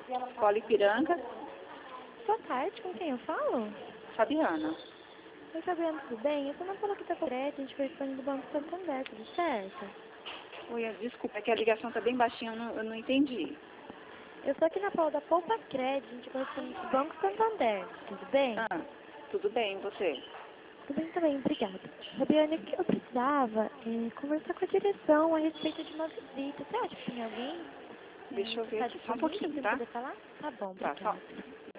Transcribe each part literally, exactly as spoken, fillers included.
Polo Ipiranga, Boa tarde, com quem eu falo? Fabiana. Oi, Fabiana, tudo bem? Eu tô na Paula que tá correta, a gente foi falando do Banco Santander, tudo certo? Oi, desculpa, é que a ligação tá bem baixinha, eu não, eu não entendi. Eu tô aqui na Paula da Poupa Crédito, a gente corresponde do Banco Santander, tudo bem? Ah, tudo bem, e você? Tudo bem também, obrigada. Fabiana, o que eu precisava é conversar com a direção a respeito de uma visita. Você acha que tem alguém é, Deixa eu que ver está aqui só um disponível pouquinho, para tá? poder falar? Tá bom, Tá, só. obrigada.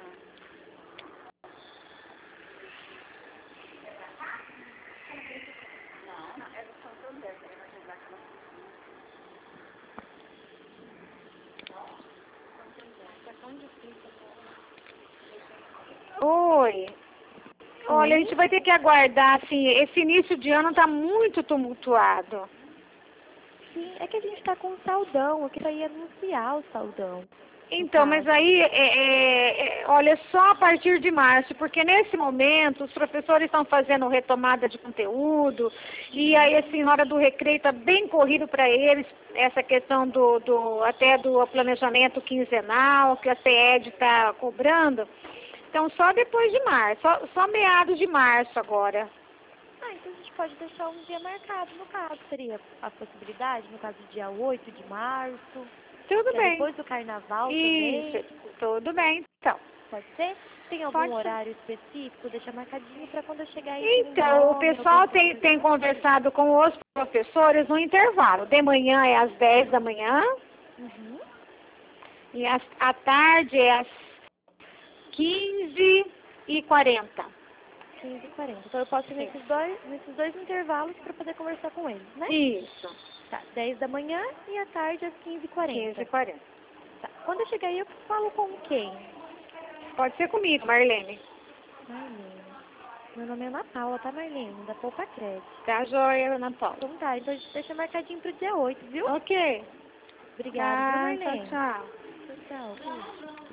Oi. Olha, a Oi? gente vai ter que aguardar, assim, esse início de ano tá muito tumultuado. Sim, é que a gente está com um saldão, eu queria anunciar o saldão, no Então, mas caso. aí, é, é, é, olha, só a partir de março, porque nesse momento os professores estão fazendo retomada de conteúdo, e aí, assim, na hora do recreio está bem corrido para eles, essa questão do, do, até do planejamento quinzenal, que a C E D está cobrando. Então, só depois de março, só, só meados de março agora. Ah, então a gente pode deixar um dia marcado, no caso, seria a possibilidade, no caso, dia oito de março, Tudo que é bem. depois do carnaval Isso, também, tudo bem, então. pode ser? Tem algum Pode ser. horário específico? Deixa marcadinho para quando eu chegar aí ter um Então, o nome, alguém pessoal para tem, tem conversar. conversado com os professores no intervalo. De manhã é às dez da manhã Uhum. e às, à tarde é às quinze e quarenta. quinze e quarenta. Então eu posso ir nesses dois, nesses dois intervalos para poder conversar com eles, né? Isso, Tá, dez da manhã e à tarde às quinze e quinze e quarenta. quarenta. Tá. Quando eu chegar aí, eu falo com quem? Pode ser comigo, Marlene. Marlene. Meu nome é Ana Paula, tá, Marlene? Da Poupa Crédito. Tá joia, Ana Paula? Então tá, então a gente deixa marcadinho pro dia oito, viu? Ok. Obrigada, viu, Tá, tchau, Marlene? tchau. Tchau, tchau. Beijo.